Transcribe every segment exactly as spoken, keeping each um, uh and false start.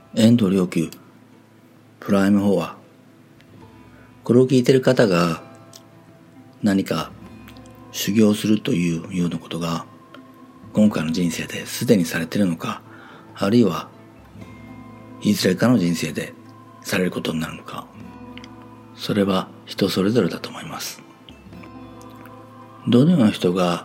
遠藤良久プライムフォア、これを聞いている方が何か修行するというようなことが今回の人生ですでにされているのか、あるいはいずれかの人生でされることになるのか、それは人それぞれだと思います。どのような人が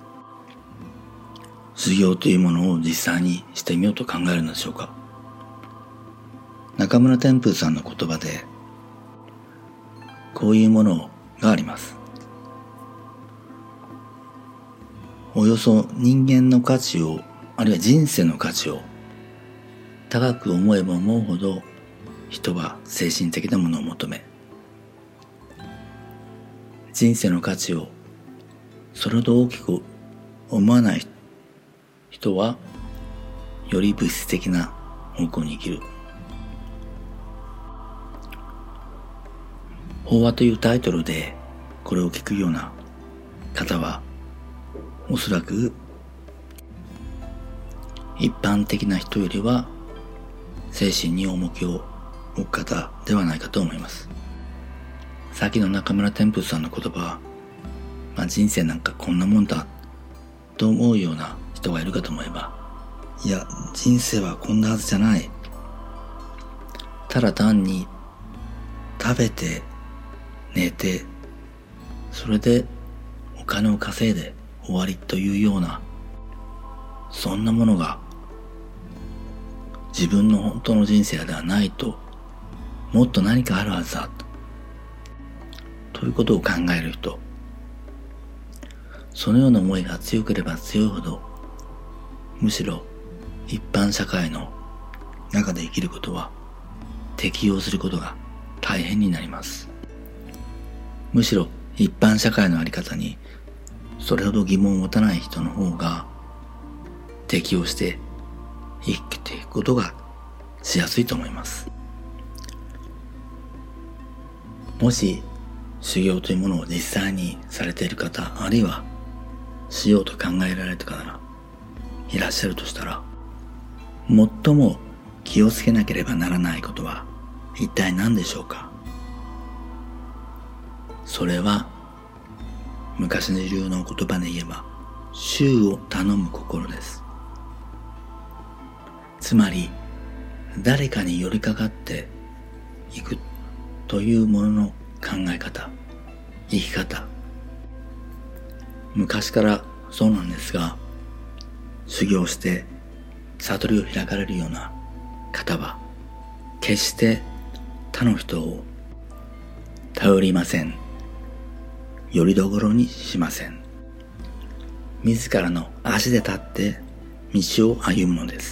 修行というものを実際にしてみようと考えるのでしょうか。中村天風さんの言葉でこういうものがあります。およそ人間の価値を、あるいは人生の価値を高く思えば思うほど人は精神的なものを求め、人生の価値をそれほど大きく思わない人はより物質的な方向に生きる。法話というタイトルでこれを聞くような方はおそらく一般的な人よりは精神に重きを置く方ではないかと思います。さっきの中村天風さんの言葉は、まあ、人生なんかこんなもんだと思うような人がいるかと思えば、いや人生はこんなはずじゃない、ただ単に食べて寝てそれでお金を稼いで終わりというような、そんなものが自分の本当の人生ではないと、もっと何かあるはずだということを考える人、そのような思いが強ければ強いほど、むしろ一般社会の中で生きることは適応することが大変になります。むしろ一般社会のあり方にそれほど疑問を持たない人の方が適応して生きていくことがしやすいと思います。もし修行というものを実際にされている方、あるいはしようと考えられた方がいらっしゃるとしたら、最も気をつけなければならないことは一体何でしょうか。それは昔の流の言葉で言えば衆を頼む心です。つまり誰かに寄りかかっていくというものの考え方、生き方、昔からそうなんですが、修行して悟りを開かれるような方は決して他の人を頼りません。よりどころにしません。自らの足で立って道を歩むのです。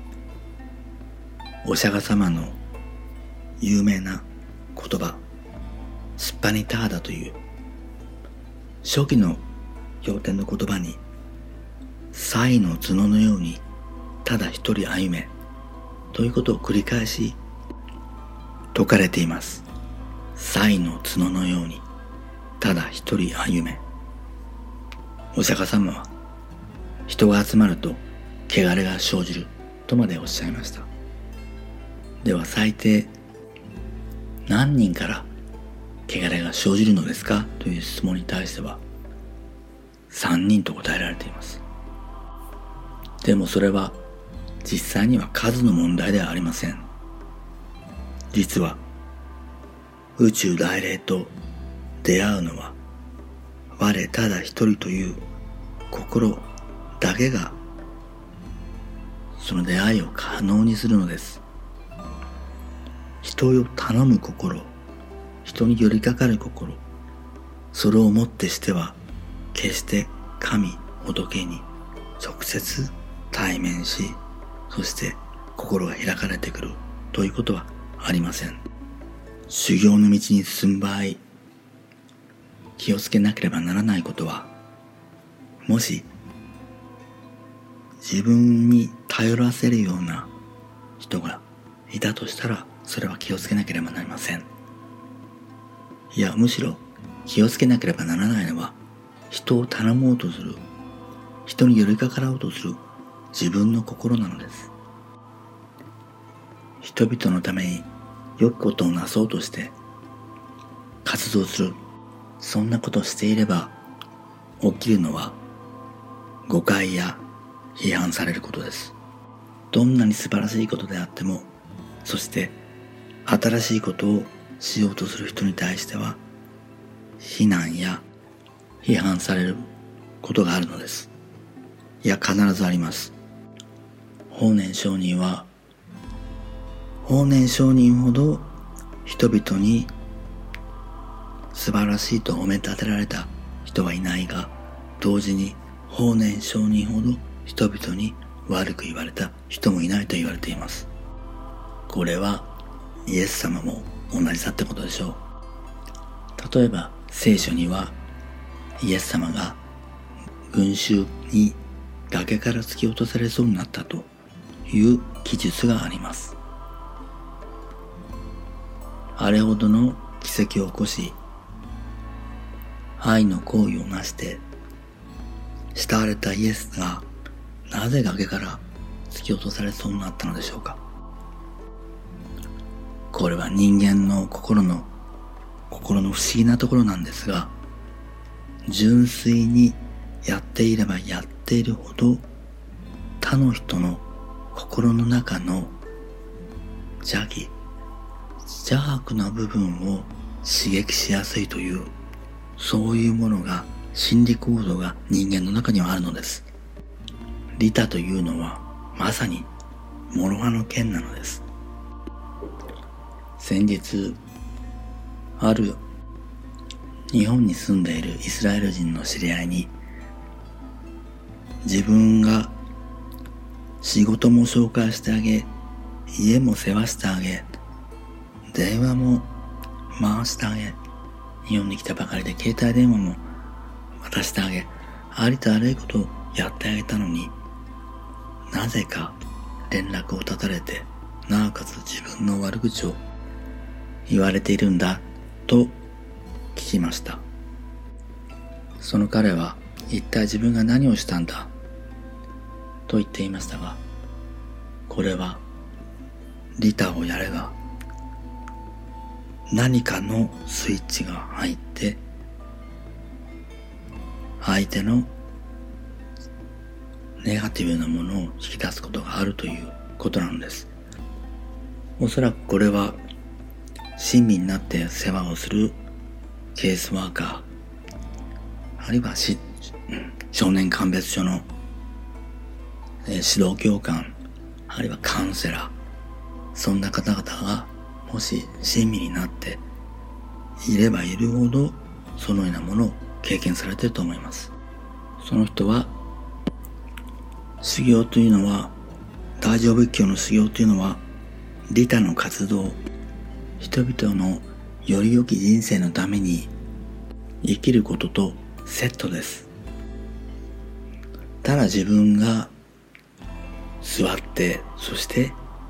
お釈迦様の有名な言葉、スッパニターダという初期の経典の言葉に、サイの角のようにただ一人歩めということを繰り返し説かれています。サイの角のようにただ一人歩め。お釈迦様は人が集まると汚れが生じるとまでおっしゃいました。では最低何人から汚れが生じるのですかという質問に対してはさんにんと答えられています。でもそれは実際には数の問題ではありません。実は宇宙大霊と出会うのは我ただ一人という心だけがその出会いを可能にするのです。人を頼む心、人に寄りかかる心、それをもってしては決して神仏に直接対面し、そして心が開かれてくるということはありません。修行の道に進む場合、気をつけなければならないことは、もし自分に頼らせるような人がいたとしたら、それは気をつけなければなりません。いや、むしろ気をつけなければならないのは、人を頼もうとする、人に寄りかかろうとする自分の心なのです。 人々のために良きことをなそうとして活動する、そんなことをしていれば起きるのは誤解や批判されることです。どんなに素晴らしいことであっても、そして新しいことをしようとする人に対しては非難や批判されることがあるのです。いや、必ずあります。法然上人は法然上人ほど人々に素晴らしいと褒め立てられた人はいないが、同時に法然上人ほど人々に悪く言われた人もいないと言われています。これはイエス様も同じだってことでしょう。例えば聖書にはイエス様が群衆に崖から突き落とされそうになったという記述があります。あれほどの奇跡を起こし、愛の行為をなして慕われたイエスがなぜ崖から突き落とされそうになったのでしょうか。これは人間の心の心の不思議なところなんですが、純粋にやっていればやっているほど他の人の心の中の邪気、邪悪な部分を刺激しやすいという、そういうものが、心理構造が人間の中にはあるのです。利他というのはまさに諸刃の剣なのです。先日ある日本に住んでいるイスラエル人の知り合いに、自分が仕事も紹介してあげ、家も世話してあげ、電話も回してあげ、日本に来たばかりで携帯電話も渡してあげ、ありとあらゆることをやってあげたのに、なぜか連絡を絶たれて、なおかつ自分の悪口を言われているんだと聞きました。その彼は一体自分が何をしたんだと言っていましたが、これは利他をやれば何かのスイッチが入って相手のネガティブなものを引き出すことがあるということなのです。おそらくこれは親身になって世話をするケースワーカー、あるいはし少年鑑別所の、えー、指導教官、あるいはカウンセラー、そんな方々がもし親身になっていればいるほどそのようなものを経験されていると思います。その人は修行というのは、大乗仏教の修行というのは利他の活動、人々のより良き人生のために生きることとセットです。ただ自分が座って、そして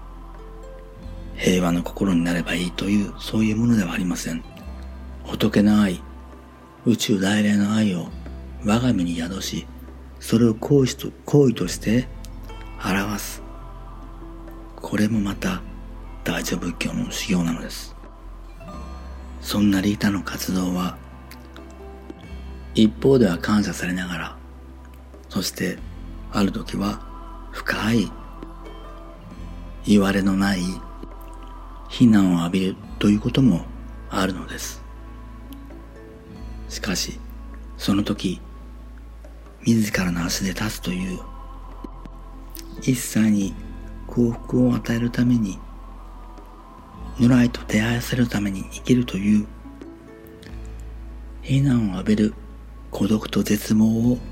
平和の心になればいいという、そういうものではありません。仏の愛、宇宙大霊の愛を我が身に宿し、それを行為と、行為として表す。これもまた大乗仏教の修行なのです。そんな利他の活動は、一方では感謝されながら、そしてある時は深いいわれのない非難を浴びるということもあるのです。しかしその時、自らの足で立つという、一切に幸福を与えるために、如来と出会わせるために生きるという、非難を浴びる孤独と絶望を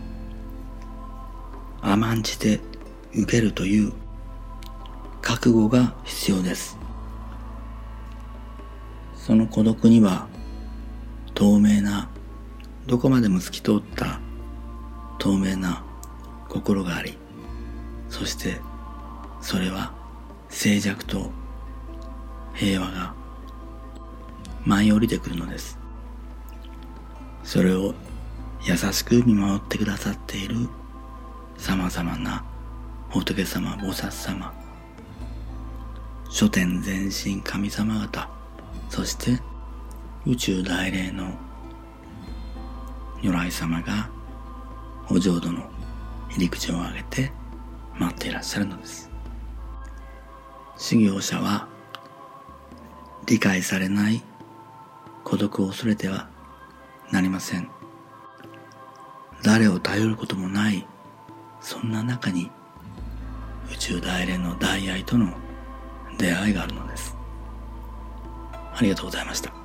甘んじて受けるという覚悟が必要です。その孤独には透明な、どこまでも透き通った透明な心があり、そしてそれは静寂と平和が舞い降りてくるのです。それを優しく見守ってくださっている様々な仏様、菩薩様、 諸天全神神様方、そして宇宙大霊の如来様がお浄土の入り口を開けて待っていらっしゃるのです。修行者は理解されない孤独を恐れてはなりません。誰を頼ることもないそんな中に宇宙大霊の大愛との出会いがあるのです。ありがとうございました。